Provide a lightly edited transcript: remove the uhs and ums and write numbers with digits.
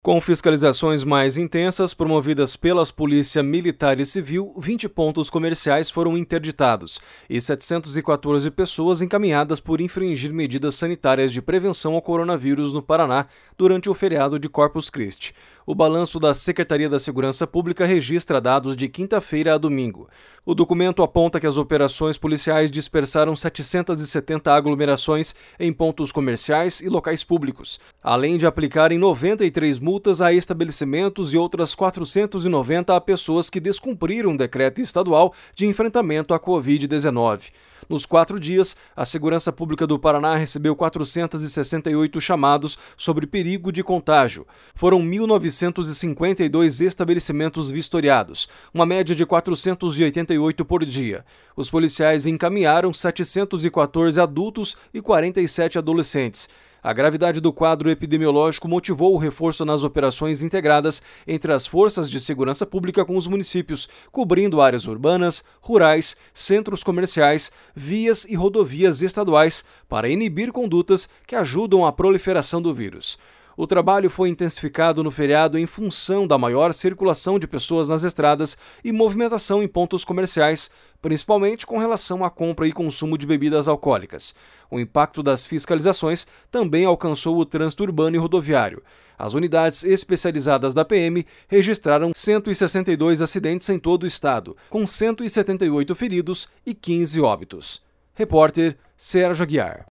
Com fiscalizações mais intensas promovidas pelas Polícia Militar e Civil, 20 pontos comerciais foram interditados e 714 pessoas encaminhadas por infringir medidas sanitárias de prevenção ao coronavírus no Paraná durante o feriado de Corpus Christi. O balanço da Secretaria da Segurança Pública registra dados de quinta-feira a domingo. O documento aponta que as operações policiais dispersaram 770 aglomerações em pontos comerciais e locais públicos, além de aplicarem 93 multas a estabelecimentos e outras 490 a pessoas que descumpriram o decreto estadual de enfrentamento à Covid-19. Nos 4 dias, a Segurança Pública do Paraná recebeu 468 chamados sobre perigo de contágio. Foram 1.952 estabelecimentos vistoriados, uma média de 488 por dia. Os policiais encaminharam 714 adultos e 47 adolescentes. A gravidade do quadro epidemiológico motivou o reforço nas operações integradas entre as forças de segurança pública com os municípios, cobrindo áreas urbanas, rurais, centros comerciais, vias e rodovias estaduais, para inibir condutas que ajudam à proliferação do vírus. O trabalho foi intensificado no feriado em função da maior circulação de pessoas nas estradas e movimentação em pontos comerciais, principalmente com relação à compra e consumo de bebidas alcoólicas. O impacto das fiscalizações também alcançou o trânsito urbano e rodoviário. As unidades especializadas da PM registraram 162 acidentes em todo o estado, com 178 feridos e 15 óbitos. Repórter Sérgio Aguiar.